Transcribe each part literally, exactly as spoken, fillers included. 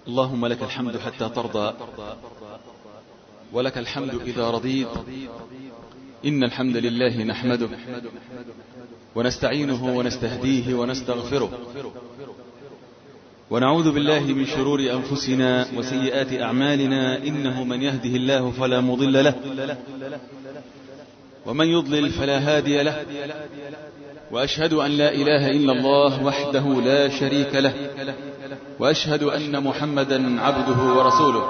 اللهم لك الحمد حتى ترضى، ولك الحمد إذا رضيت. إن الحمد لله نحمده ونستعينه ونستهديه ونستغفره، ونعوذ بالله من شرور أنفسنا وسيئات أعمالنا. إنه من يهده الله فلا مضل له، ومن يضلل فلا هادي له. وأشهد أن لا إله إلا الله وحده لا شريك له، وأشهد أن محمدا عبده ورسوله.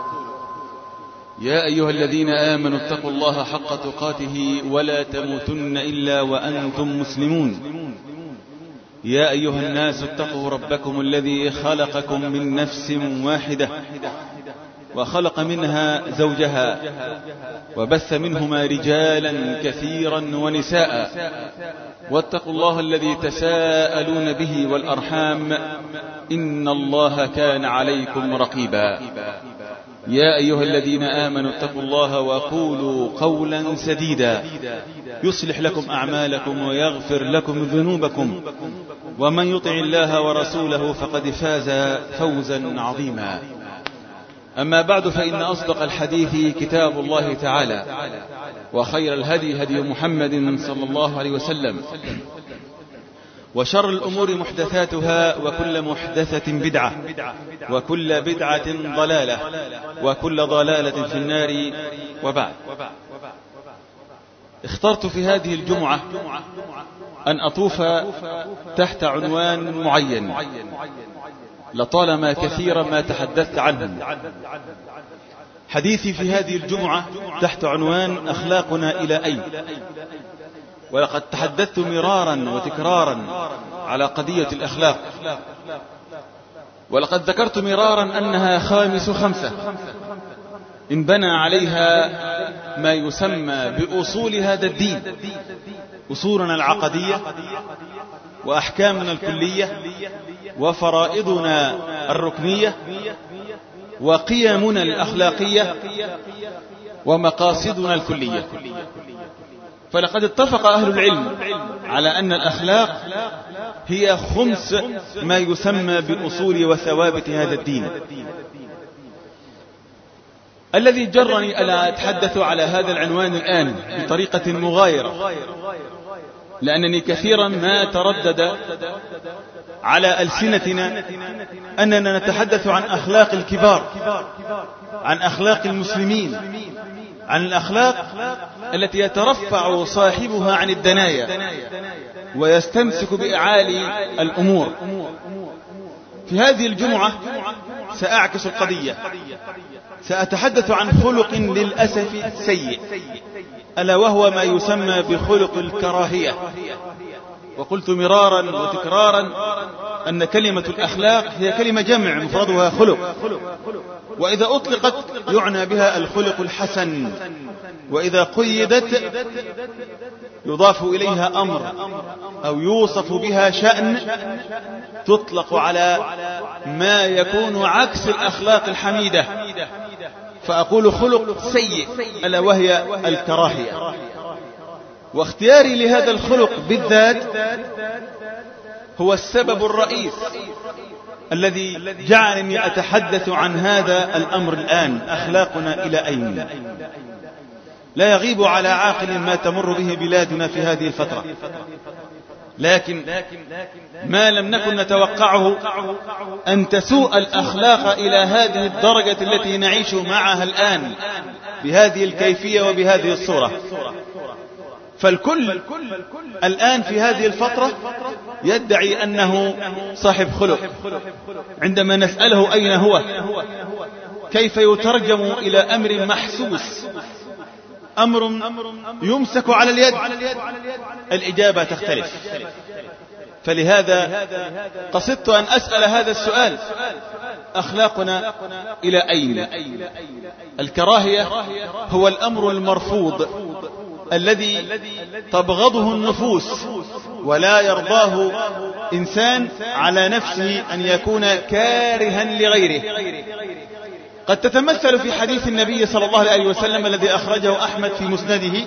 يا أيها الذين آمنوا اتقوا الله حق تقاته ولا تموتن إلا وأنتم مسلمون. يا أيها الناس اتقوا ربكم الذي خلقكم من نفس واحدة، وخلق منها زوجها، وبث منهما رجالا كثيرا ونساء. واتقوا الله الذي تساءلون به والأرحام، إن الله كان عليكم رقيبا. يا أيها الذين آمنوا اتقوا الله وقولوا قولا سديدا يصلح لكم أعمالكم ويغفر لكم ذنوبكم، ومن يطع الله ورسوله فقد فاز فوزا عظيما. أما بعد، فإن أصدق الحديث كتاب الله تعالى، وخير الهدي هدي محمد صلى الله عليه وسلم، وشر الأمور محدثاتها، وكل محدثة بدعة، وكل بدعة ضلالة، وكل ضلالة في النار. وبعد، اخترت في هذه الجمعة أن أطوف تحت عنوان معين لطالما كثيرا ما تحدثت عنه. حديثي في هذه الجمعة تحت عنوان أخلاقنا إلى أين؟ ولقد تحدثت مرارا وتكرارا على قضية الأخلاق، ولقد ذكرت مرارا أنها خامس خمسة إن بنى عليها ما يسمى بأصول هذا الدين: أصولنا العقدية، وأحكامنا الكلية، وفرائضنا الركنية، وقيمنا الأخلاقية، ومقاصدنا الكلية. فلقد اتفق أهل العلم على أن الأخلاق هي خمس ما يسمى بأصول وثوابت هذا الدين. الذي جرني ألا أتحدث على هذا العنوان الآن بطريقة مغايرة، لأنني كثيرا ما تردد على ألسنتنا أننا نتحدث عن أخلاق الكبار، عن أخلاق المسلمين، عن الأخلاق التي يترفع صاحبها عن الدنايا ويستمسك بأعالي الأمور. في هذه الجمعة سأعكس القضية، سأتحدث عن خلق للأسف سيء، ألا وهو ما يسمى بخلق الكراهية. وقلت مرارا وتكرارا أن كلمة الأخلاق هي كلمة جمع مفردها خلق، وإذا أطلقت يعنى بها الخلق الحسن، وإذا قيدت يضاف إليها أمر أو يوصف بها شأن تطلق على ما يكون عكس الأخلاق الحميدة. فأقول خلق سيء ألا وهي الكراهية. واختياري لهذا الخلق بالذات هو السبب الرئيس الذي جعلني أتحدث عن هذا الأمر الآن: أخلاقنا إلى أين؟ لا يغيب على عاقل ما تمر به بلادنا في هذه الفترة، لكن ما لم نكن نتوقعه أن تسوء الأخلاق إلى هذه الدرجة التي نعيش معها الآن بهذه الكيفية وبهذه الصورة. فالكل الآن في هذه الفترة يدعي أنه صاحب خلق. عندما نسأله أين هو، كيف يترجم إلى أمر محسوس، أمر يمسك على اليد، الإجابة تختلف. فلهذا قصدت أن أسأل هذا السؤال: أخلاقنا إلى أين؟ الكراهية هو الأمر المرفوض الذي تبغضه النفوس ولا يرضاه إنسان على نفسه أن يكون كارها لغيره. قد تتمثل في حديث النبي صلى الله عليه وسلم الذي أخرجه أحمد في مسنده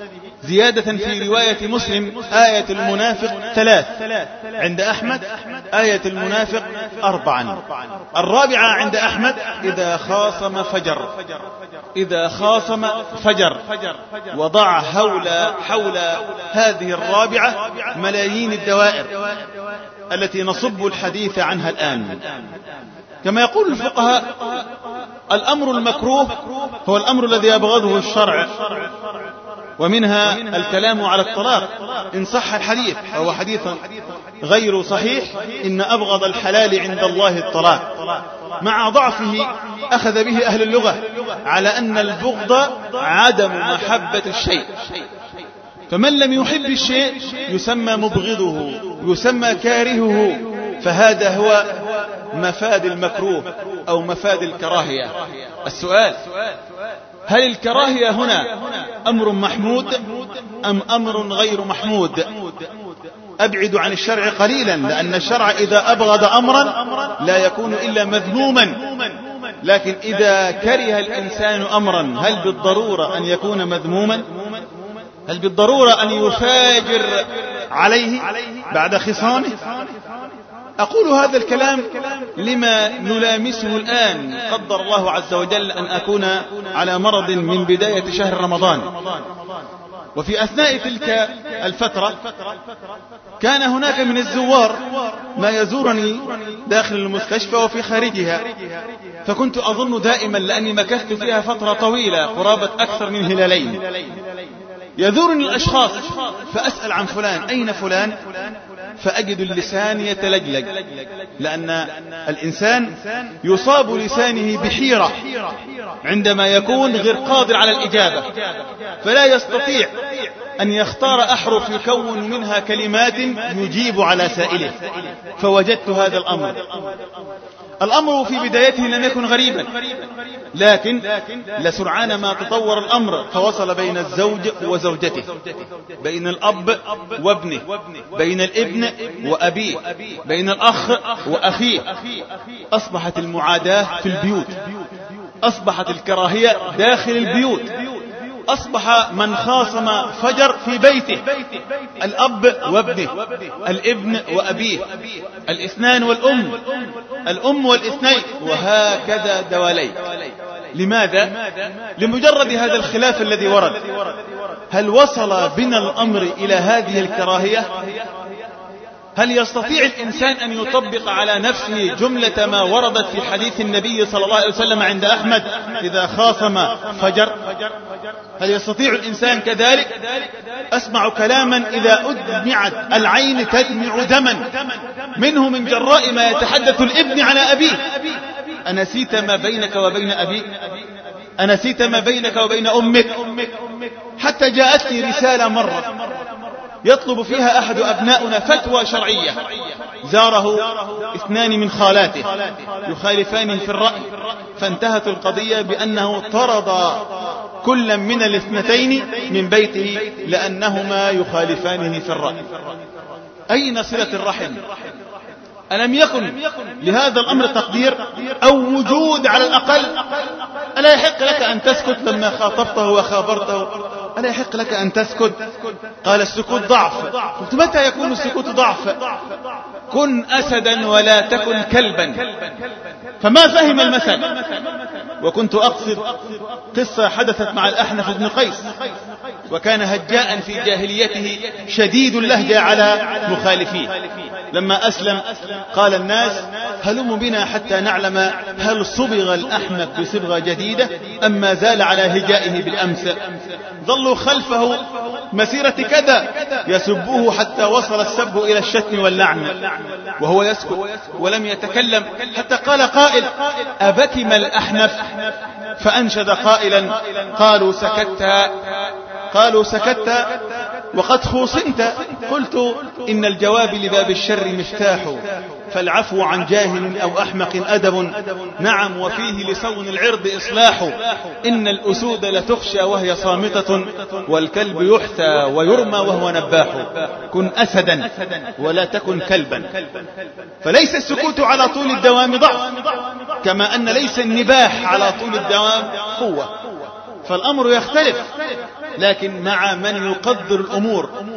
زيادة في رواية مسلم: آية المنافق ثلاث. عند أحمد: آية المنافق أربعا. الرابعة عند أحمد إذا خاصم فجر، إذا خاصم فجر. وضع حول حول هذه الرابعة ملايين الدوائر التي نصب الحديث عنها الآن. كما يقول الفقهاء الأمر المكروه هو الأمر الذي يبغضه الشرع، ومنها الكلام على الطلاق إن صح الحديث، وهو حديث غير صحيح، إن أبغض الحلال عند الله الطلاق، مع ضعفه أخذ به أهل اللغة على أن البغض عدم محبة الشيء، فمن لم يحب الشيء يسمى مبغضه، يسمى كارهه، فهذا هو مفاد المكروه أو مفاد الكراهية. السؤال: هل الكراهية هنا أمر محمود أم أمر غير محمود؟ أبعد عن الشرع قليلا، لأن الشرع إذا أبغض أمرا لا يكون إلا مذموما، لكن إذا كره الإنسان أمرا هل بالضرورة أن يكون مذموما؟ هل بالضرورة أن يفاجر عليه بعد خصامه؟ أقول هذا الكلام لما نلامسه الآن. قدر الله عز وجل أن أكون على مرض من بداية شهر رمضان، وفي أثناء تلك الفترة كان هناك من الزوار ما يزورني داخل المستشفى وفي خارجها، فكنت أظن دائما لأني مكثت فيها فترة طويلة قرابة أكثر من هلالين، يزورني الأشخاص فأسأل عن فلان، أين فلان؟ فأجد اللسان يتلجلج، لأن الإنسان يصاب لسانه بحيرة عندما يكون غير قادر على الإجابة، فلا يستطيع أن يختار أحرف يكون منها كلمات يجيب على سائله. فوجدت هذا الأمر. الأمر في بدايته لم يكن غريبا، لكن لسرعان ما تطور الأمر، فوصل بين الزوج وزوجته، بين الأب وابنه، بين الابن وأبيه، بين الأخ وأخيه. أصبحت المعاداة في البيوت، أصبحت الكراهية داخل البيوت، أصبح من خاصم فجر في بيته الأب وابنه، الابن وأبيه، الاثنان والأم، الأم والاثنين، وهكذا دوالي. لماذا؟ لمجرد هذا الخلاف الذي ورد. هل وصل بنا الأمر إلى هذه الكراهية؟ هل يستطيع الإنسان أن يطبق على نفسه جملة ما وردت في حديث النبي صلى الله عليه وسلم عند أحمد إذا خاصم فجر؟ هل يستطيع الإنسان كذلك؟ أسمع كلاما إذا أدمعت العين تدمع دما، منه من جراء ما يتحدث الابن على أبيه: أنسيت ما بينك وبين أبيك؟ أنسيت ما بينك وبين أمك؟ حتى جاءتني رسالة مرة يطلب فيها أحد أبناؤنا فتوى شرعية، زاره اثنان من خالاته يخالفان في الرأي، فانتهت القضية بأنه طرد كل من الاثنتين من بيته لأنهما يخالفانه في الرأي. أين صلة الرحم؟ ألم يكن لهذا الأمر تقدير أو وجود على الأقل؟ ألا يحق لك أن تسكت لما خاطبته وخابرته؟ ألا يحق لك أن تسكت؟ قال السكوت ضعف. قلت متى يكون السكوت ضعف؟ كن أسدا ولا تكن كلبا. فما فهم المثل. وكنت أقصد قصة حدثت مع الأحنف بن قيس، وكان هجاء في جاهليته شديد اللهجة على مخالفيه. لما أسلم قال الناس: هلم بنا حتى نعلم هل صبغ الأحنف بصبغة جديدة أم ما زال على هجائه بالأمس. ظلوا خلفه مسيرة كذا يسبوه حتى وصل السب إلى الشتم واللعن، وهو يسكت ولم يتكلم، حتى قال قائل: أبكم الأحنف؟ فأنشد قائلا: قالوا سكت، قالوا سكت وقد خوصنت. قلت: إن الجواب لباب الشر مفتاح، فالعفو عن جاهل أو أحمق أدب، نعم وفيه لصون العرض إصلاح. إن الأسود لتخشى وهي صامتة، والكلب يحثى ويرمى وهو نباح. كن أسدا ولا تكن كلبا. فليس السكوت على طول الدوام ضعف، كما أن ليس النباح على طول الدوام قوة. فالأمر يختلف، لكن مع من يقدر الأمور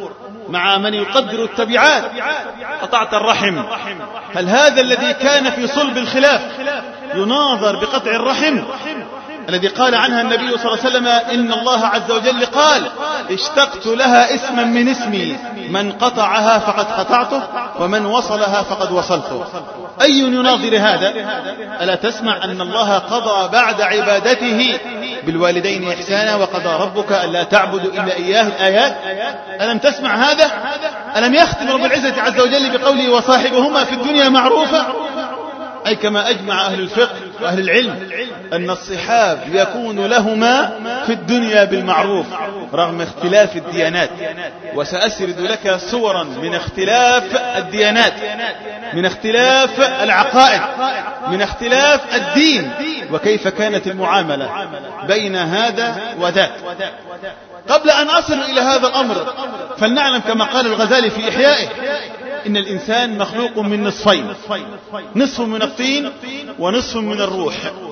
مع من يقدر التبعات قطعت الرحم. هل هذا الذي كان في صلب الخلاف يناظر بقطع الرحم الذي قال عنها النبي صلى الله عليه وسلم إن الله عز وجل قال اشتقت لها اسما من اسمي من قطعها فقد قطعته ومن وصلها فقد وصلته. أي يناظر هذا؟ ألا تسمع أن الله قضى بعد عبادته بالوالدين إحسانا وقضى ربك ألا تعبدوا إلا إياه الآيات؟ ألم تسمع هذا؟ ألم يختم رب العزة عز وجل بقوله وصاحبهما في الدنيا معروفة؟ أي كما أجمع أهل الفقه وأهل العلم أن الصحاب يكون لهما في الدنيا بالمعروف رغم اختلاف الديانات. وسأسرد لك صورا من اختلاف الديانات، من اختلاف العقائد، من اختلاف الدين، وكيف كانت المعاملة بين هذا وذاك. قبل أن أصل إلى هذا الأمر فلنعلم كما قال الغزالي في إحيائه إن الإنسان مخلوق من نصفين، نصف من الطين ونصف من الروح.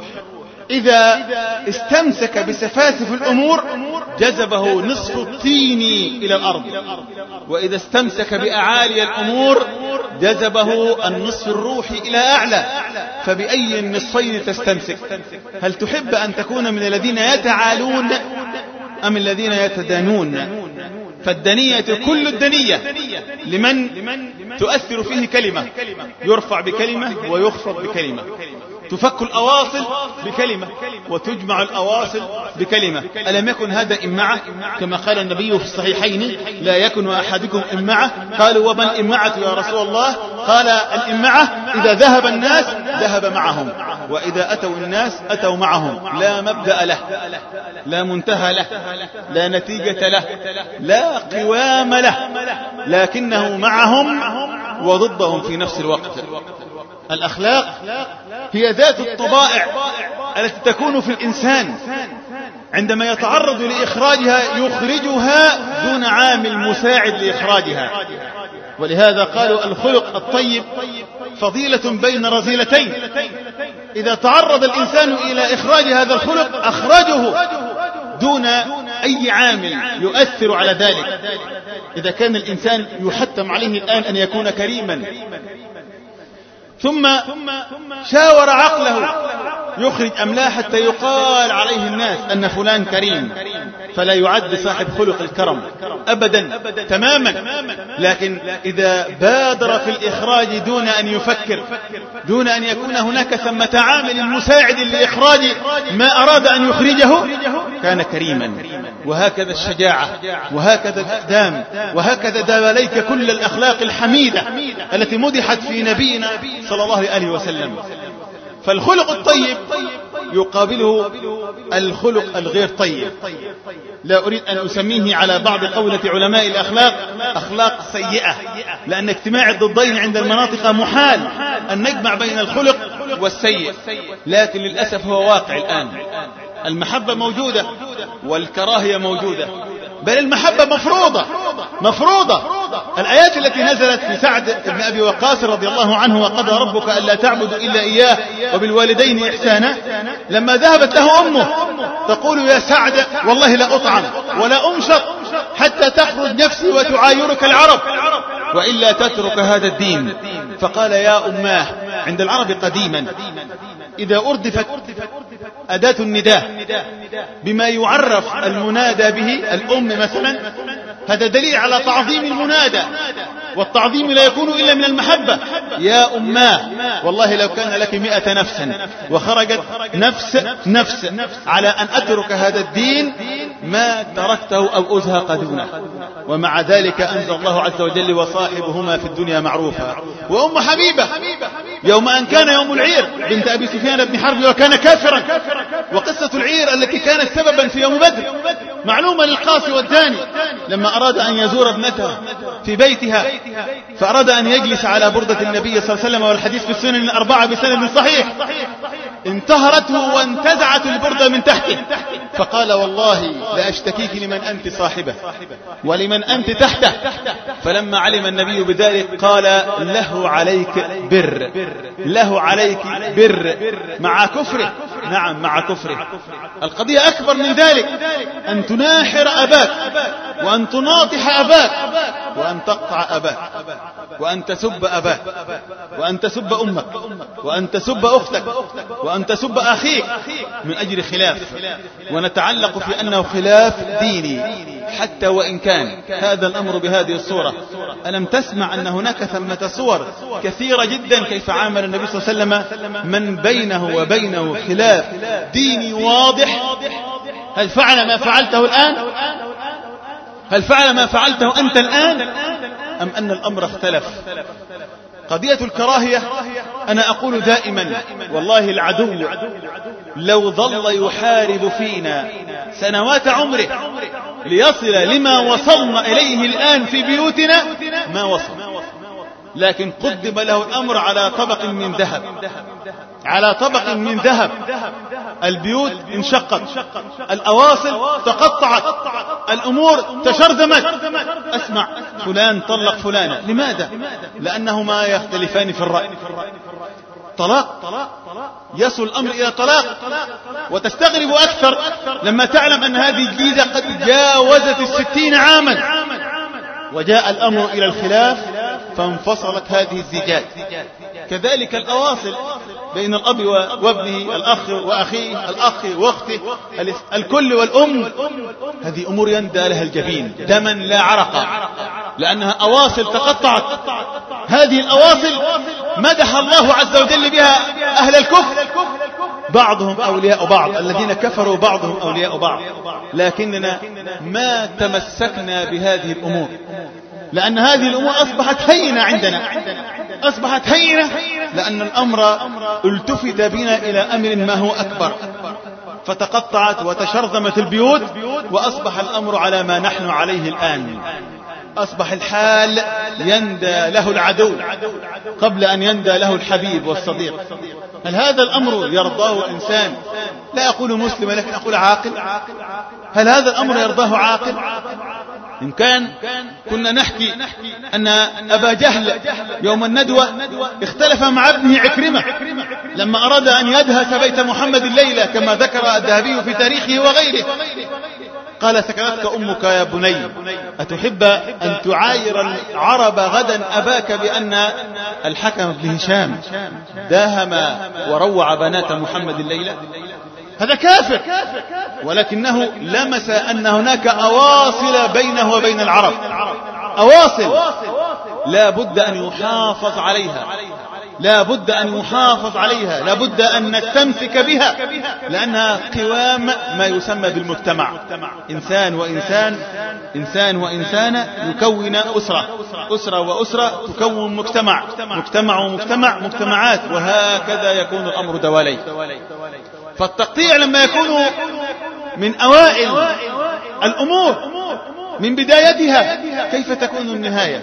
إذا استمسك بسفاسف الأمور جذبه نصف الطين إلى الأرض، وإذا استمسك بأعالي الأمور جذبه النصف الروحي إلى أعلى. فبأي النصفين تستمسك؟ هل تحب أن تكون من الذين يتعالون أم الذين يتدانون؟ فالدنية كل الدنية لمن تؤثر فيه كلمة، يرفع بكلمة ويخفض بكلمة، تفك الأواصل بكلمة وتجمع الأواصل بكلمة. ألم يكن هذا إمعة كما قال النبي في الصحيحين لا يكن أحدكم إمعة؟ قالوا ومن إمعة يا رسول الله؟ قال الإمعة إذا ذهب الناس ذهب معهم، وإذا أتوا الناس أتوا معهم. لا مبدأ له، لا منتهى له، لا نتيجة له، لا قوام له، لكنه معهم وضدهم في نفس الوقت. الأخلاق هي ذات الطبائع التي تكون في الإنسان عندما يتعرض لإخراجها يخرجها دون عامل مساعد لإخراجها. ولهذا قالوا الخلق الطيب فضيلة بين رذيلتين. إذا تعرض الإنسان إلى إخراج هذا الخلق أخرجه دون أي عامل يؤثر على ذلك. إذا كان الإنسان يحتم عليه الآن أن يكون كريما ثم شاور عقله يخرج أم لا حتى يقال عليه الناس أن فلان كريم، فلا يعد صاحب خلق الكرم أبدا تماما. لكن إذا بادر في الإخراج دون أن يفكر، دون أن يكون هناك ثمة عامل مساعد لإخراج ما أراد أن يخرجه، كان كريما. وهكذا الشجاعة، وهكذا الإقدام، وهكذا دواليك كل الأخلاق الحميدة التي مدحت في نبينا صلى الله عليه وسلم. فالخلق الطيب يقابله الخلق الغير طيب. لا أريد أن أسميه على بعض قولة علماء الأخلاق أخلاق سيئة، لأن اجتماع الضدين عند المناطق محال أن نجمع بين الخلق والسيء. لكن للأسف هو واقع الآن. المحبة موجودة والكراهية موجودة، بل المحبة مفروضة مفروضة. الآيات التي نزلت في سعد بن أبي وقاص رضي الله عنه وقضى ربك ألا تعبدوا إلا إياه وبالوالدين إحسانا، لما ذهبت له أمه تقول يا سعد والله لا أطعم ولا أمشط حتى تخرج نفسي وتعايرك العرب وإلا تترك هذا الدين. فقال يا أماه، عند العرب قديما إذا أردفت أداة النداء بما يعرف المنادى به، الأم مثلا، هذا دليل على تعظيم المنادى، والتعظيم لا يكون إلا من المحبة. يا أماه والله لو كان لك مئة نفس وخرجت نفس نفس على أن أترك هذا الدين ما تركته أو أزهق دونه. ومع ذلك أنزل الله عز وجل وصاحبهما في الدنيا معروفا. وأم حبيبة يوم أن كان يوم العير بنت أبي سفيان بن حرب وكان كافرا، وقصة العير التي كانت سببا في يوم بدر معلومة للقاصي والداني، لما أراد أن يزور ابنته في بيتها فأراد أن يجلس على بردة النبي صلى الله عليه وسلم، والحديث في السنن الأربعة بسند صحيح، انتهرته وانتزعت البردة من تحته فقال والله لأشتكيك لمن أنت صاحبه ولمن أنت تحته. فلما علم النبي بذلك قال له عليك بر، له عليك بر مع كفره. نعم مع كفره. القضية أكبر من ذلك، أن تناحر أباك وأن تناطح أباك وأن تقطع أباك وأن تسب أباك وأن تسب أمك وأن تسب أختك وأن تسب أخيك من أجل خلاف، ونتعلق في أنه خلاف ديني حتى وإن كان هذا الأمر بهذه الصورة. ألم تسمع أن هناك ثمة صور كثيرة جدا كيف عامل النبي صلى الله عليه وسلم من بينه وبينه خلاف ديني واضح؟ هل فعل ما فعلته الآن؟ هل فعل ما فعلته أنت الآن؟ أم أن الأمر اختلف؟ قضية الكراهية أنا أقول دائما والله العدو لو ظل يحارب فينا سنوات عمره ليصل لما وصلنا إليه الآن في بيوتنا ما وصل، لكن قدم له الأمر على طبق من ذهب، على طبق من ذهب. البيوت انشقت، الأواصل تقطعت، الأمور تشرذمت. أسمع فلان طلق فلانة، لماذا؟ لأنهما يختلفان في الرأي. طلاق، يصل الأمر إلى طلاق، وتستغرب أكثر لما تعلم أن هذه الجيزة قد جاوزت الستين عاما، وجاء الأمر إلى الخلاف فانفصلت هذه الزيجات. كذلك الأواصل بين الأب وابنه، الأخ وأخيه، الأخ وأخته، الكل والأم، هذه أمور يندى لها الجبين دما لا عرق، لأنها أواصل تقطعت. هذه الأواصل مدح الله عز وجل بها أهل الكفر، بعضهم أولياء بعض، الذين كفروا بعضهم أولياء بعض، لكننا ما تمسكنا بهذه الأمور، لأن هذه الأمور أصبحت هينة عندنا، أصبحت هينة لأن الأمر التفت بنا إلى أمر ما هو أكبر، فتقطعت وتشرذمت البيوت، وأصبح الأمر على ما نحن عليه الآن. أصبح الحال يندى له العدو قبل أن يندى له الحبيب والصديق. هل هذا الأمر يرضاه إنسان، لا أقول مسلم لكن أقول عاقل؟ هل هذا الأمر يرضاه عاقل؟ إن كان كنا نحكي أن أبا جهل يوم الندوة اختلف مع ابنه عكرمة لما أراد أن يدهس بيت محمد الليلة كما ذكر الذهبي في تاريخه وغيره، قال سكنتك أمك يا بني أتحب أن تعاير العرب غدا أباك بأن الحكم بن هشام داهم وروع بنات محمد الليلة؟ هذا كافر، ولكنه لمس أن هناك أواصل بينه وبين العرب، أواصل لا بد أن يحافظ عليها، لا بد أن يحافظ عليها، لا بد أن نستمسك بها، لأنها قوام ما يسمى بالمجتمع. إنسان وإنسان، إنسان وإنسان يكون أسرة، أسرة وأسرة تكون مجتمع، مجتمع ومجتمع، مجتمعات، وهكذا يكون الأمر دوالي. فالتقطيع لما يكون من أوائل الأمور من بدايتها كيف تكون النهاية؟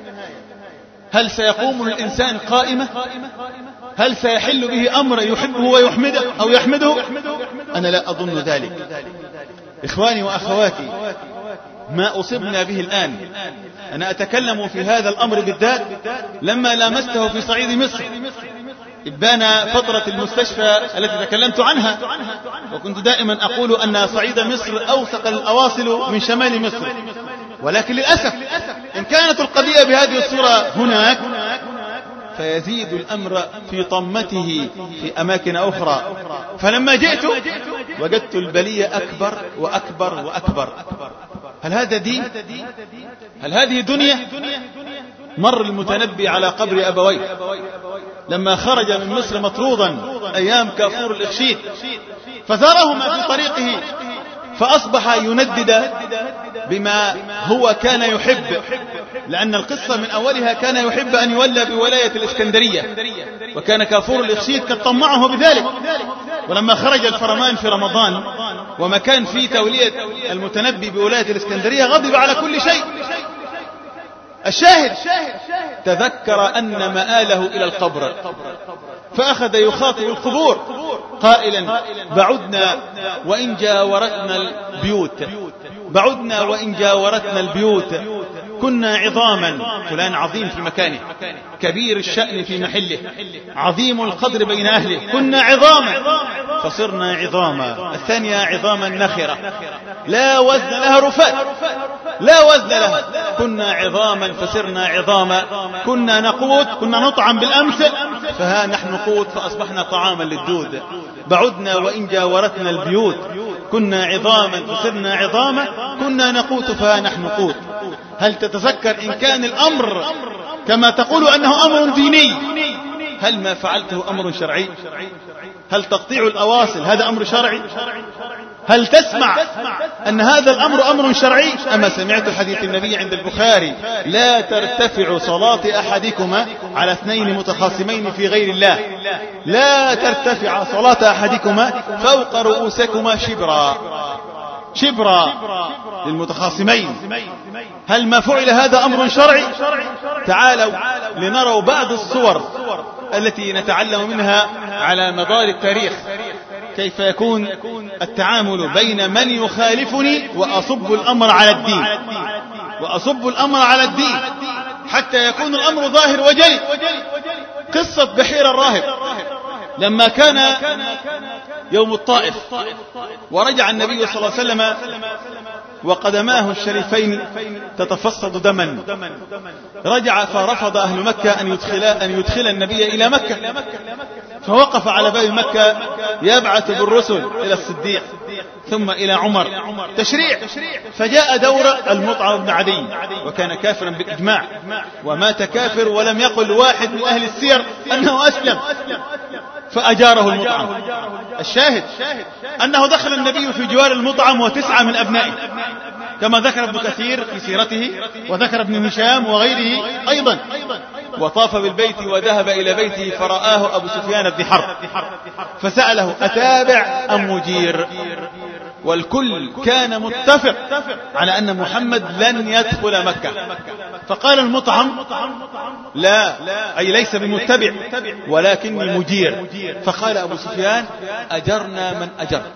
هل سيقوم الإنسان قائمة؟ هل سيحل به أمر يحبه ويحمده أو يحمده؟ أنا لا أظن ذلك. إخواني وأخواتي، ما أصبنا به الآن، أنا أتكلم في هذا الأمر بالذات لما لامسته في صعيد مصر، إبان فترة المستشفى التي تكلمت عنها، وكنت دائما أقول أن صعيد مصر أوثق الأواصل من شمال مصر، ولكن للأسف إن كانت القضية بهذه الصورة هناك فيزيد الأمر في طمته في أماكن أخرى. فلما جئت وجدت البلية أكبر وأكبر وأكبر. هل هذا دين؟ هل هذه دنيا؟ مر المتنبي على قبر أبويه لما خرج من مصر مطرودا أيام كافور الإخشيد، فزارهما في طريقه فأصبح يندد بما هو كان يحب، لأن القصة من أولها كان يحب أن يولى بولاية الإسكندرية، وكان كافور الإخشيد قد طمعه بذلك. ولما خرج الفرمان في رمضان ومكان في تولية المتنبي بولاية الإسكندرية غضب على كل شيء، الشاهد تذكر أن مآله إلى القبر، فأخذ يخاطب القبور قائلا: بعدنا وإن جاورتنا البيوت، بعدنا وإن جاورتنا البيوت، كنا عظاما. فلان عظيم في مكانه، كبير الشأن في محله، عظيم القدر بين أهله، كنا عظاما فصرنا عظاما. الثانية عظاما نخرة لا وزن لها، رفات لا وزن لها، كنا عظاما فصرنا عظاما، كنا نقوت، كنا نطعم بالأمس فها نحن قوت فأصبحنا طعاما للدود. بعدنا وإن جاورتنا البيوت، كنا عظاما فصرنا عظاما، كنا نقوت فها نحن قوت. هل تتذكر إن كان الأمر كما تقول أنه أمر ديني، هل ما فعلته أمر شرعي؟ هل تقطيع الأواصل هذا أمر شرعي؟ هل تسمع أن هذا الأمر أمر شرعي؟ أما سمعت حديث النبي عند البخاري: لا ترتفع صلاة أحدكما على اثنين متخاصمين في غير الله، لا ترتفع صلاة أحدكما فوق رؤوسكما شبرا، شبرا للمتخاصمين. هل ما فعل هذا أمر شرعي؟ تعالوا لنروا بعض الصور التي نتعلم منها على مدار التاريخ كيف يكون التعامل بين من يخالفني وأصب الأمر على الدين، وأصب الأمر على الدين حتى يكون الأمر ظاهر وجلي. قصة بحير الراهب لما كان يوم الطائف ورجع النبي صلى الله عليه وسلم وقدماه الشريفين تتفصد دما، رجع فرفض أهل مكة أن يدخل, أن يدخل النبي إلى مكة، فوقف على باب مكة يبعث بالرسل إلى الصديق ثم إلى عمر تشريع، فجاء دور المطعم بن عدي وكان كافرا بالإجماع، ومات كافر ولم يقل واحد من أهل السير أنه أسلم، فأجاره المطعم. الشاهد أنه دخل النبي في جوار المطعم وتسعة من أبنائه كما ذكر ابن كثير في سيرته وذكر ابن هشام وغيره أيضا، وطاف بالبيت وذهب إلى بيته فرآه أبو سفيان بن حرب فسأله: أتابع أم مجير؟ والكل كان متفق على أن محمد لن يدخل مكة، فقال المطعم: لا، أي ليس بمتبع ولكني مجير. فقال أبو سفيان: أجرنا من أجرت،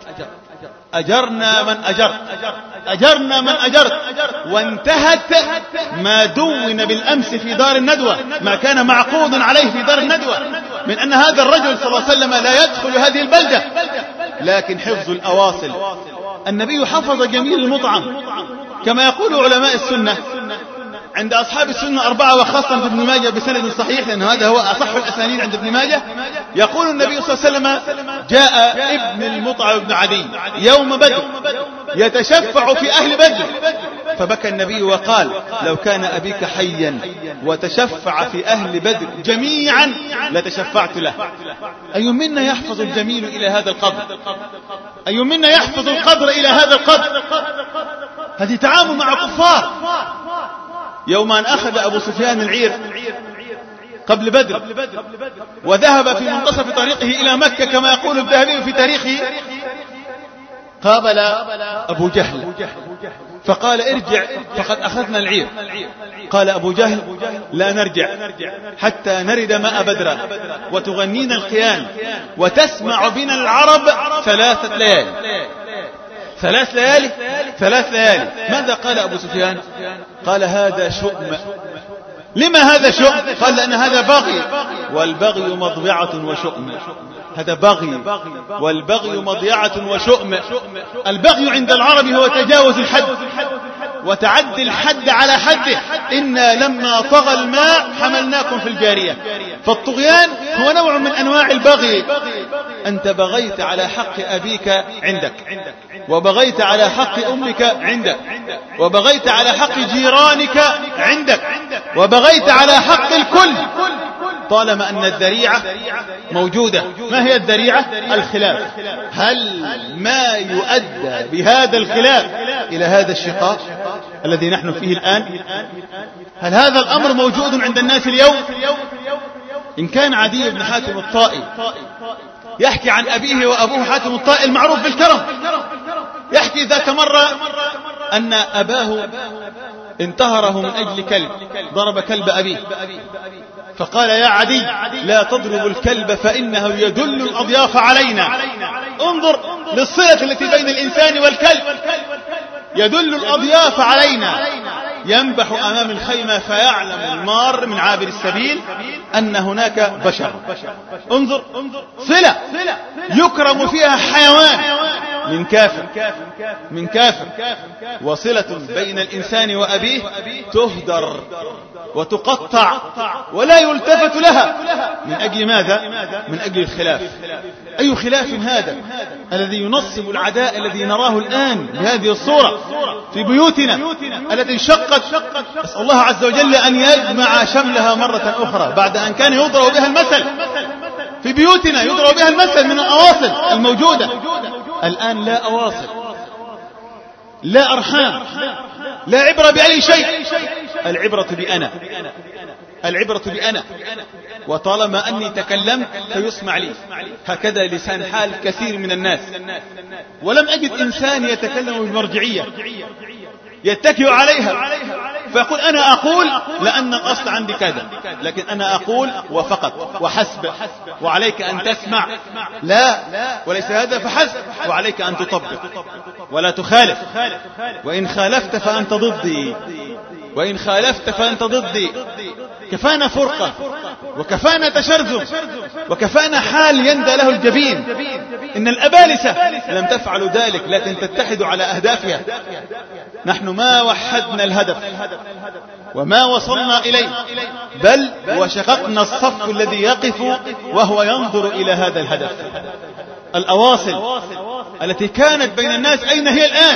أجرنا من أجرت، أجرنا من أجرت. وانتهت ما دون بالأمس في دار الندوة، ما كان معقود عليه في دار الندوة من أن هذا الرجل صلى الله عليه وسلم لا يدخل هذه البلدة، لكن حفظ الأواصل. النبي حفظ جميل المطعم كما يقول علماء السنة عند أصحاب السنة أربعة وخاصة ابن ماجه بسند صحيح، لأن هذا هو أصح الأسانيد عند ابن ماجه. يقول النبي صلى الله عليه وسلم: جاء ابن المطعم بن عدي يوم بدر يتشفع في أهل بدر، فبكى النبي وقال: لو كان أبيك حيا وتشفع في أهل بدر جميعا لتشفعت له. أي منا يحفظ الجميل إلى هذا القدر؟ أي منا يحفظ القدر إلى هذا القدر؟ هذه تعامل مع كفار. يوم أن أخذ أبو سفيان العير قبل بدر وذهب في منتصف طريقه إلى مكة كما يقول الذهبي في تاريخه، قابل أبو جهل فقال: ارجع فقد أخذنا العير. قال أبو جهل: لا نرجع حتى نرد ماء بدر وتغنينا القيان وتسمع بنا العرب ثلاثة ليالي. ثلاث ليالي ثلاث ليالي ماذا قال أبو سفيان؟ قال: هذا شؤم. لما هذا شؤم؟ قال: لأن هذا بغي، والبغي مضيعة وشؤم. هذا بغي والبغي مضيعة وشؤم. البغي عند العرب هو تجاوز الحد وتعدي الحد على حده. إنا لما طغى الماء حملناكم في الجارية. فالطغيان هو نوع من أنواع البغي. أنت بغيت على حق أبيك عندك، وبغيت على حق أمك عندك، وبغيت على حق جيرانك عندك، وبغيت على حق الكل طالما أن الذريعة موجودة. ما هي الذريعة؟ الخلاف. هل ما يؤدى بهذا الخلاف إلى هذا الشقاق الذي نحن فيه الآن؟ هل هذا الأمر موجود عند الناس اليوم؟ إن كان عدي بن حاتم الطائي يحكي عن أبيه وأبوه حاتم الطائي المعروف بالكرم، يحكي ذات مرة أن أباه انتهره من أجل كلب، ضرب كلب أبيه، فقال يا عدي لا تضرب الكلب فإنه يدل الأضياف علينا. انظر للصلة التي بين الإنسان والكلب، يدل الأضياف علينا، ينبح أمام الخيمة فيعلم المار من عابر السبيل أن هناك بشر. انظر صلة يكرم فيها حيوان من كافر من كافر وصلة بين الإنسان وأبيه تهدر وتقطع ولا يلتفت لها. من أجل ماذا؟ من أجل الخلاف. أي خلاف هذا الذي ينصب العداء الذي نراه الآن بهذه الصورة في بيوتنا التي انشقت؟ أسأل الله عز وجل أن يجمع شملها مرة أخرى بعد أن كان يضرب بها المثل في بيوتنا، يضرب بها المثل من الأواصل الموجودة. الآن لا أواصل، لا أرحام، لا عبرة بأي شيء. العبرة بأنا، العبرة بأنا، وطالما أني تكلمت فيسمع لي. هكذا لسان حال كثير من الناس. ولم أجد إنسان يتكلم بمرجعية يتكئ عليها فيقول أنا أقول لأن الأصل عندي كذا، لكن أنا أقول وفقط وحسب وعليك أن تسمع. لا، وليس هذا فحسب، وعليك أن تطبق ولا تخالف. وإن خالفت فأنت ضدي، وإن خالفت فأنت ضدي. كفانا فرقة وكفانا تشرذم وكفانا حال يندى له الجبين. إن الأبالسة لم تفعل ذلك، لكن تتحد على أهدافها. نحن ما وحدنا الهدف وما وصلنا إليه، بل وشققنا الصف الذي يقف وهو ينظر إلى هذا الهدف. الأواصل التي كانت بين الناس أين هي الآن؟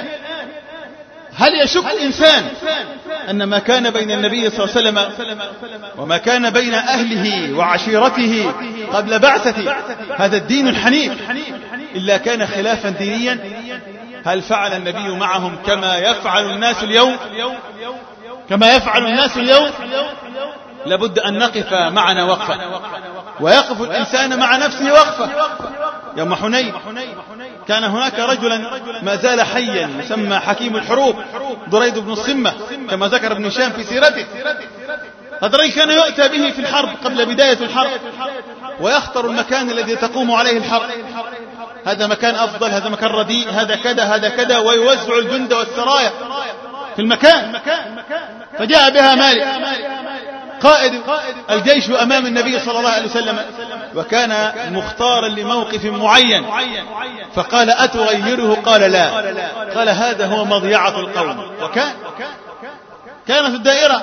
هل يشك إنسان أن ما كان بين النبي صلى الله عليه وسلم وما كان بين أهله وعشيرته قبل بعثة هذا الدين الحنيف إلا كان خلافا دينيا؟ هل فعل النبي معهم كما يفعل الناس اليوم؟ كما يفعل الناس اليوم؟ لابد أن نقف معنا وقفة، ويقف الإنسان مع نفسه وقفة. يوم حنين كان هناك رجلا ما زال حيا يسمى حكيم الحروب دريد بن الصمة كما ذكر ابن هشام في سيرته. هذا الرجل كان يؤتى به في الحرب قبل بداية الحرب ويختار المكان الذي تقوم عليه الحرب. هذا مكان أفضل، هذا مكان رديء، هذا كذا هذا كذا، ويوزع الجند والسرايا في المكان. فجاء بها مالك قائد الجيش أمام النبي صلى الله عليه وسلم، وكان مختارا لموقف معين، فقال أتغيره؟ قال لا. قال هذا هو مضيعة القوم. وكان كانت الدائرة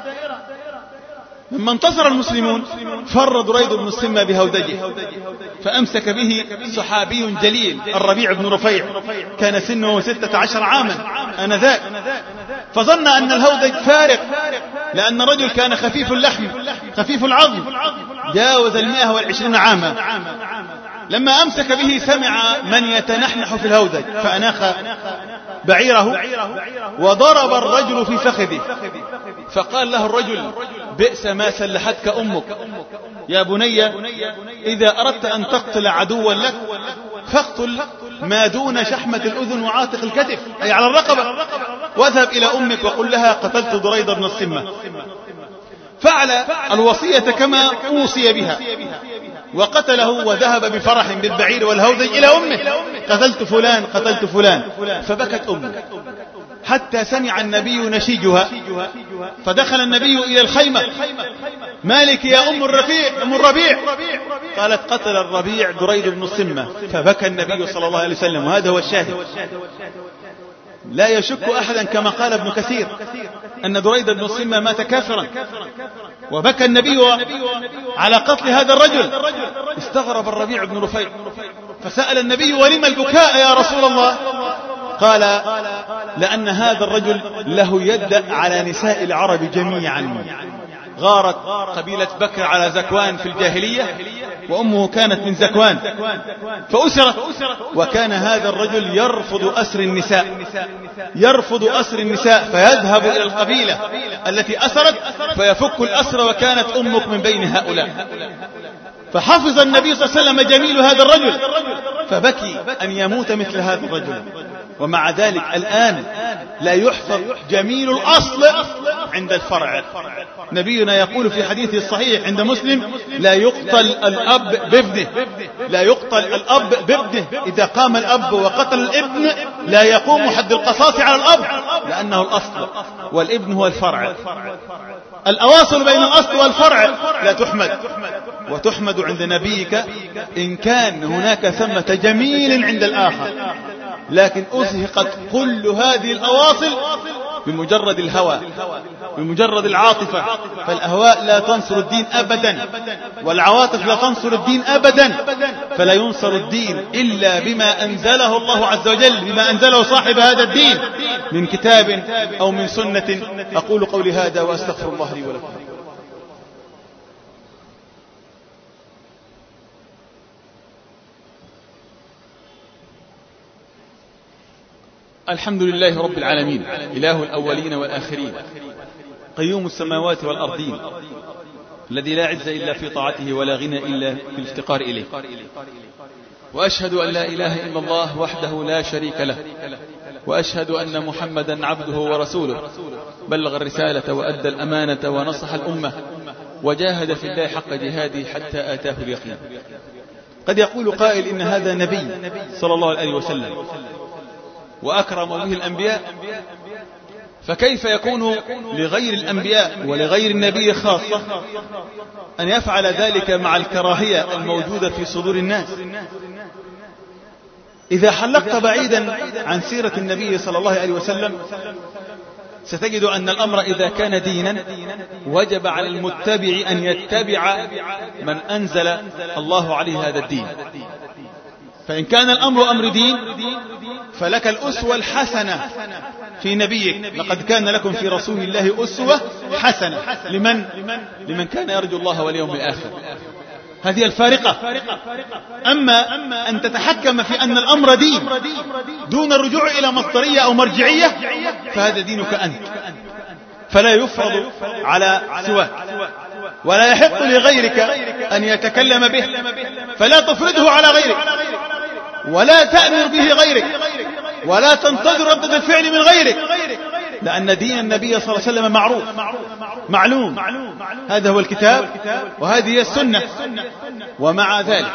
لما انتصر المسلمون فر دريد بن الصمة بهودجه، فأمسك به صحابي جليل الربيع بن رفيع، كان سنه ستة عشر عاما آنذاك، فظن أن الهودج فارق، لأن الرجل كان خفيف اللحم خفيف العظم، جاوز المئة والعشرين عاما. لما أمسك به سمع من يتنحنح في الهودج فأناخ بعيره وضرب الرجل في فخذه، فقال له الرجل بئس ما سلحتك أمك. يا بني إذا أردت أن تقتل عدوا لك فاقتل ما دون شحمة الأذن وعاتق الكتف، أي على الرقبة، واذهب إلى أمك وقل لها قتلت دريد بن الصمة. فعل الوصية كما أوصي بها وقتله، وذهب بفرح بالبعير والهودج إلى أمه، قتلت فلان قتلت فلان. فبكت أمه حتى سمع النبي نشيجها، فدخل النبي إلى الخيمة. مالك يا أم الربيع أم الربيع؟ قالت قتل الربيع دريد بن الصمة. فبكى النبي صلى الله عليه وسلم، وهذا هو الشاهد. لا يشك أحدا كما قال ابن كثير أن دريد بن الصمة مات كافرا، وبكى النبي على قتل هذا الرجل. استغرب الربيع بن رفيع فسأل النبي ولم البكاء يا رسول الله؟ قال لأن هذا الرجل له يد على نساء العرب جميعا. غارت قبيلة بكر على زكوان في الجاهلية، وأمه كانت من زكوان فأسرت، وكان هذا الرجل يرفض أسر النساء يرفض أسر النساء فيذهب إلى القبيلة التي أسرت فيفك الأسر، وكانت أمك من بين هؤلاء. فحفظ النبي صلى الله عليه وسلم جميل هذا الرجل، فبكي أن يموت مثل هذا الرجل. ومع ذلك الآن لا يحفظ جميل الأصل عند الفرع. نبينا يقول في حديثه الصحيح عند مسلم: لا يقتل الأب بابنه، لا يقتل الأب بابنه، إذا قام الأب وقتل الابن لا يقوم حد القصاص على الأب، لأنه الأصل والابن هو الفرع. الأواصل بين الأصل والفرع لا تحمد، وتحمد عند نبيك إن كان هناك ثمة جميل عند الآخر، لكن أزهقت كل هذه الأواصل بمجرد الهوى، بمجرد العاطفة. فالأهواء لا تنصر الدين أبدا، والعواطف لا تنصر الدين أبدا، فلا ينصر الدين إلا بما أنزله الله عز وجل، بما أنزله صاحب هذا الدين من كتاب أو من سنة. أقول قولي هذا وأستغفر الله لي ولكم. الحمد لله رب العالمين، إله الأولين والآخرين، قيوم السماوات والأرضين، الذي لا عز إلا في طاعته ولا غنى إلا في الافتقار إليه. وأشهد أن لا إله إلا الله وحده لا شريك له، وأشهد أن محمدا عبده ورسوله، بلغ الرسالة وأدى الأمانة ونصح الأمة، وجاهد في الله حق جهاده حتى آتاه اليقين. قد يقول قائل إن هذا نبي صلى الله عليه وسلم وأكرم به الأنبياء، فكيف يكون لغير الأنبياء ولغير النبي خاصة أن يفعل ذلك مع الكراهية الموجودة في صدور الناس؟ إذا حلقت بعيدا عن سيرة النبي صلى الله عليه وسلم ستجد أن الأمر إذا كان دينا وجب على المتبع أن يتبع من أنزل الله عليه هذا الدين. فإن كان الأمر أمر دين فلك الأسوة الحسنة في نبيك. لقد كان لكم في رسول الله أسوة حسنة لمن لمن كان يرجو الله واليوم الآخر. هذه الفارقة. أما أن تتحكم في أن الأمر دين دون الرجوع إلى مصدرية أو مرجعية فهذا دينك أنت، فلا يفرض على سواك، ولا يحق لغيرك أن يتكلم به، فلا تفرضه على غيرك، ولا تأمر به غيرك، ولا تنتظر ردة الفعل من غيرك، لأن دين النبي صلى الله عليه وسلم معروف معلوم. هذا هو الكتاب وهذه هي السنة. ومع ذلك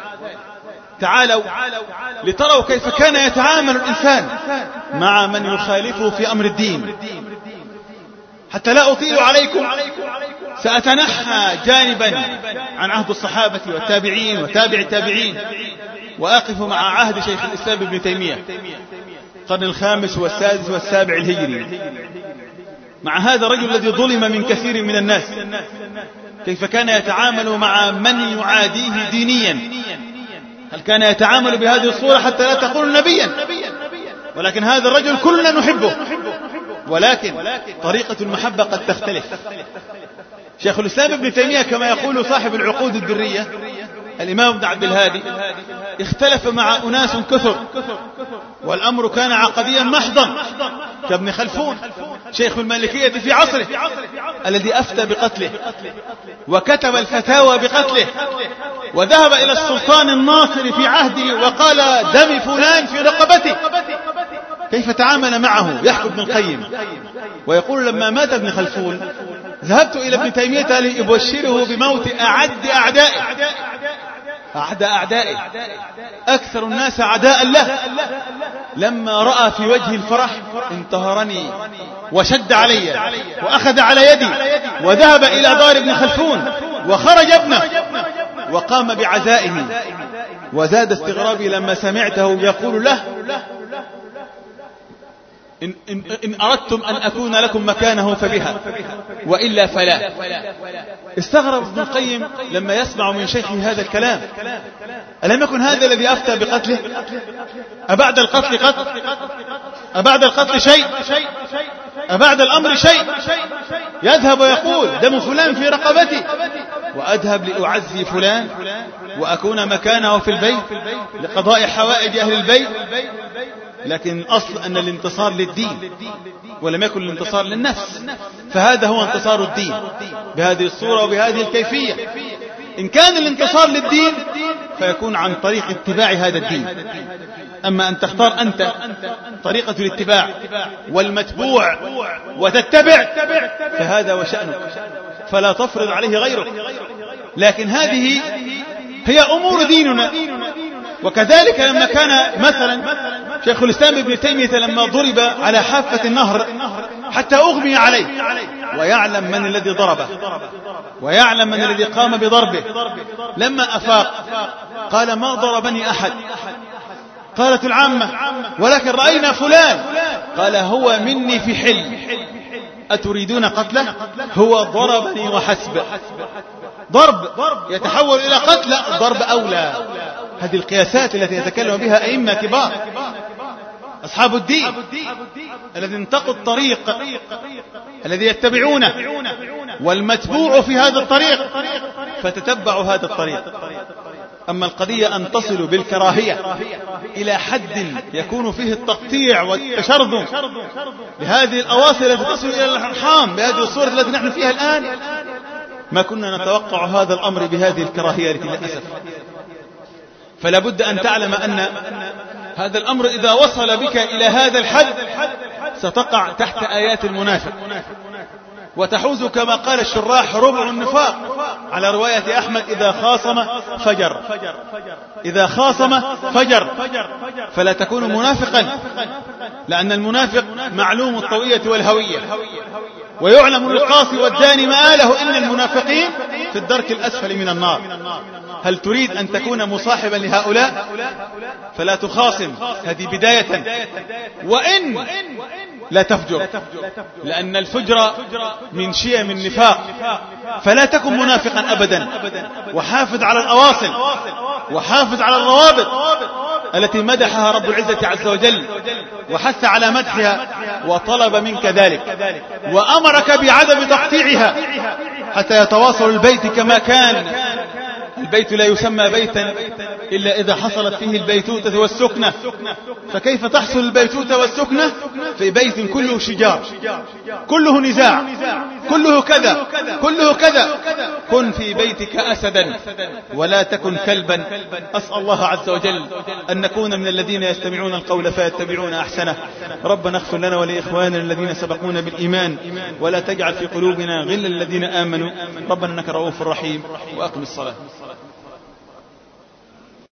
تعالوا لتروا كيف كان يتعامل الإنسان مع من يخالفه في أمر الدين. حتى لا أطيل عليكم سأتنحى جانبا عن عهد الصحابة والتابعين وتابع التابعين، وأقف مع عهد شيخ الإسلام ابن تيمية القرن الخامس والسادس والسابع الهجري، مع هذا الرجل الذي ظلم من كثير من الناس، كيف كان يتعامل مع من يعاديه دينيا. هل كان يتعامل بهذه الصورة حتى لا تقول نبيا؟ ولكن هذا الرجل كلنا نحبه، ولكن طريقة المحبة قد تختلف. شيخ الإسلام ابن تيمية كما يقول صاحب العقود الدرية الإمام ابن عبد الهادي اختلف مع أناس كثر، والأمر كان عقديا محضا كابن خلفون شيخ المالكية في عصره الذي أفتى بقتله وكتب الفتاوى بقتله، وذهب إلى السلطان الناصر في عهده وقال دم فلان في رقبته. كيف تعامل معه؟ يحكي ابن القيم ويقول لما مات ابن خلفون ذهبت إلى ابن تيمية لأبشره بموت أعد أعدائه، أعد أعدائه أكثر الناس عداء له. لما رأى في وجه الفرح انتهرني وشد علي وأخذ على يدي وذهب إلى دار ابن خلفون وخرج ابنه وقام بعزائه. وزاد استغرابي لما سمعته يقول له إن, إن, إن أردتم أن أكون لكم مكانه فبها وإلا فلا. استغرب ابن القيم لما يسمع من شيخه هذا الكلام. ألم يكن هذا الذي أفتى بقتله؟ أبعد القتل قتل؟ أبعد القتل شيء؟ أبعد الأمر شيء؟ يذهب ويقول دم فلان في رقبتي وأذهب لأعزي فلان وأكون مكانه في البيت لقضاء حوائج أهل البيت. لكن الأصل أن الانتصار للدين ولم يكن الانتصار للنفس، فهذا هو انتصار الدين بهذه الصورة وبهذه الكيفية. إن كان الانتصار للدين فيكون عن طريق اتباع هذا الدين. أما أن تختار أنت طريقة الاتباع والمتبوع وتتبع فهذا وشأنك، فلا تفرض عليه غيرك. لكن هذه هي أمور ديننا. وكذلك لما كان مثلا شيخ الإسلام ابن تيمية لما ضرب على حافة النهر حتى أغمي عليه، ويعلم من الذي ضربه ويعلم من الذي قام بضربه، لما أفاق قال ما ضربني أحد. قالت العامة ولكن رأينا فلان، قال هو مني في حل، أتريدون قتله؟ هو ضربني وحسب. ضرب يتحول إلى قتل، ضرب أولى. هذه القياسات التي يتكلم بها أئمة كبار أصحاب الدين الذي انتقوا الطريق الذي يتبعونه، والمتبوع في هذا الطريق فتتبعوا هذا الطريق. أما القضية أن تصل بالكراهية إلى حد يكون فيه التقطيع والتشرذم لهذه الأواصر التي تصل إلى الأرحام بهذه الصورة التي نحن فيها الآن، ما كنا نتوقع هذا الأمر بهذه الكراهية للأسف. فلا بد أن تعلم أن هذا الأمر إذا وصل بك إلى هذا الحد ستقع تحت آيات المنافق، وتحوز كما قال الشراح ربع النفاق، على رواية أحمد إذا خاصم فجر، إذا خاصم فجر. فلا تكون منافقا، لأن المنافق معلوم الطوية والهوية، ويعلم القاصي والداني مآله، إن المنافقين في الدرك الأسفل من النار. هل تريد أن تكون مصاحبا لهؤلاء؟ فلا تخاصم، هذه بداية. وإن لا تفجر، لأن الفجر من شيم النفاق، فلا تكن منافقا أبدا، وحافظ على الأواصل وحافظ على الروابط التي مدحها رب العزة عز وجل وحث على مدحها وطلب منك ذلك، وأمرك بعدم تقطيعها حتى يتواصل البيت كما كان. البيت لا يسمى بيتا إلا إذا حصلت فيه البيتوتة والسكنة، فكيف تحصل البيتوتة والسكنة في بيت كله شجار، كله نزاع، كله كذا، كله كذا؟ كن في بيتك أسدا ولا تكن كلبا. أسأل الله عز وجل أن نكون من الذين يستمعون القول فيتبعون أحسنه. ربنا اغفر لنا ولإخواننا الذين سبقونا بالإيمان، ولا تجعل في قلوبنا غلا للذين آمنوا. ربنا إنك رؤوف رحيم. وأقم الصلاة.